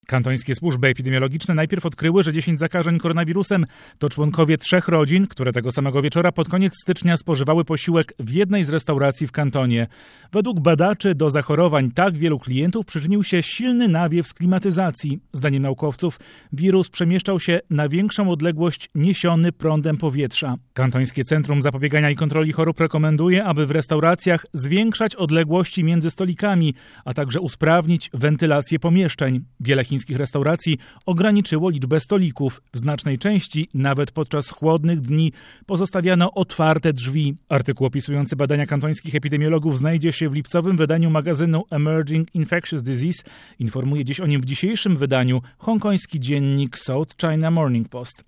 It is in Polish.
Kantońskie służby epidemiologiczne najpierw odkryły, że 10 zakażeń koronawirusem to członkowie 3 rodzin, które tego samego wieczora pod koniec stycznia spożywały posiłek w jednej z restauracji w kantonie. Według badaczy do zachorowań tak wielu klientów przyczynił się silny nawiew z klimatyzacji. Zdaniem naukowców wirus przemieszczał się na większą odległość niesiony prądem powietrza. Kantońskie Centrum Zapobiegania i Kontroli Chorób rekomenduje, aby w restauracjach zwiększać odległości między stolikami, a także usprawnić wentylację pomieszczeń. Wiele chińskich restauracji ograniczyło liczbę stolików. W znacznej części, nawet podczas chłodnych dni, pozostawiano otwarte drzwi. Artykuł opisujący badania kantońskich epidemiologów znajdzie się w lipcowym wydaniu magazynu Emerging Infectious Disease. Informuje dziś o nim w dzisiejszym wydaniu hongkoński dziennik South China Morning Post.